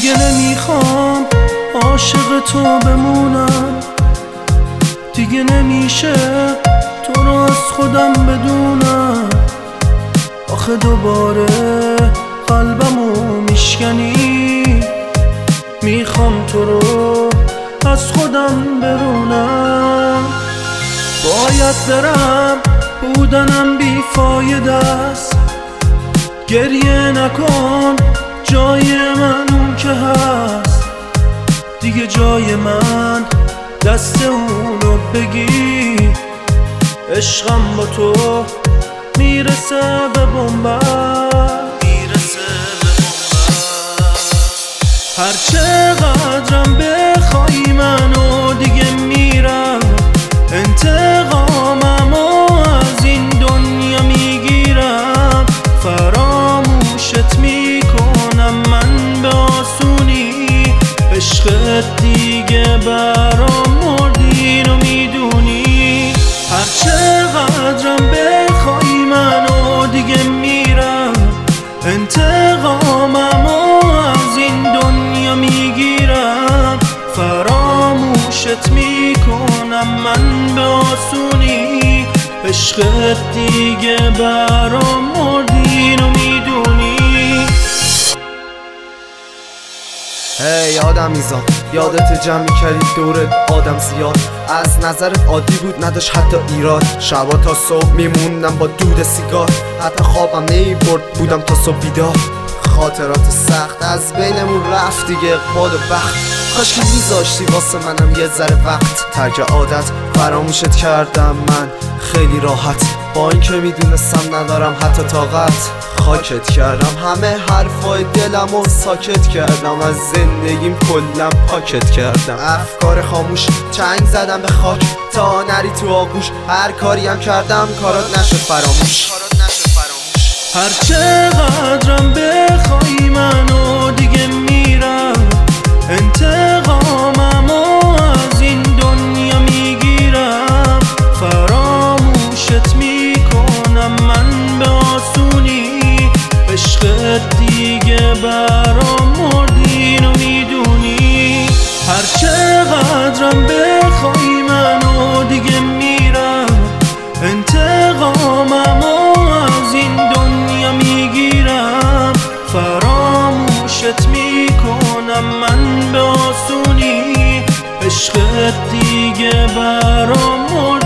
دیگه نمیخوام عاشق تو بمونم، دیگه نمیشه تو رو از خودم بدونم. آخه دوباره قلبمو میشکنی، میخوام تو رو از خودم برونم. باید برم بودنم بیفایده است، گریه نکن جای من اون که هست. دیگه جای من دست اونو بگی، عشقم با تو میرسه به بنبست. هر چقدرم بخوای منو دیگه میرم، انتقاممو از این دنیا میگیرم. فراموشت میکنم من به آسونی، عشقت دیگه برام مردین و میدونی. هر چقدرم بخوای منو دیگه میرم، انتقاممو از این دنیا میگیرم. فراموشت میکنم من به آسونی، عشقت دیگه برام مردین و میدونی. هی آدمیزاد، یادت جمع میکردی دورت آدم زیاد، از نظرت عادی بود نداشت حتی ایراد. شبا تا صبح میموندم با دود سیگار، حتی خوابم نمیبرد بودم تا صبح بیدار. خاطرات سخت از بینمون رفت دیگه، اقبال و بخت. کاش که میذاشتی واسه منم یه ذره وقت. ترک عادت فراموشت کردم من خیلی راحت، با اینکه میدونستم ندارم حتی طاقت. خاکت کردم همه حرفای دلمو ساکت کردم، از زندگیم کلم پاکت کردم. افکار خاموش چنگ زدم به خاک تا نری تو آغوش، هر کاریم کردم کارات نشد فراموش. هر چقدرم بخوای منو دیگه میرم، انتقاممو از این دنیا میگیرم. فراموشت میکنم من به آسونی، عشقت دیگه برام مردین و میدونی. هر چقدرم بخوای منو دیگه میرم، انتقاممو از این دنیا میگیرم. فراموشت میکنم من به آسونی، عشقت دیگه برام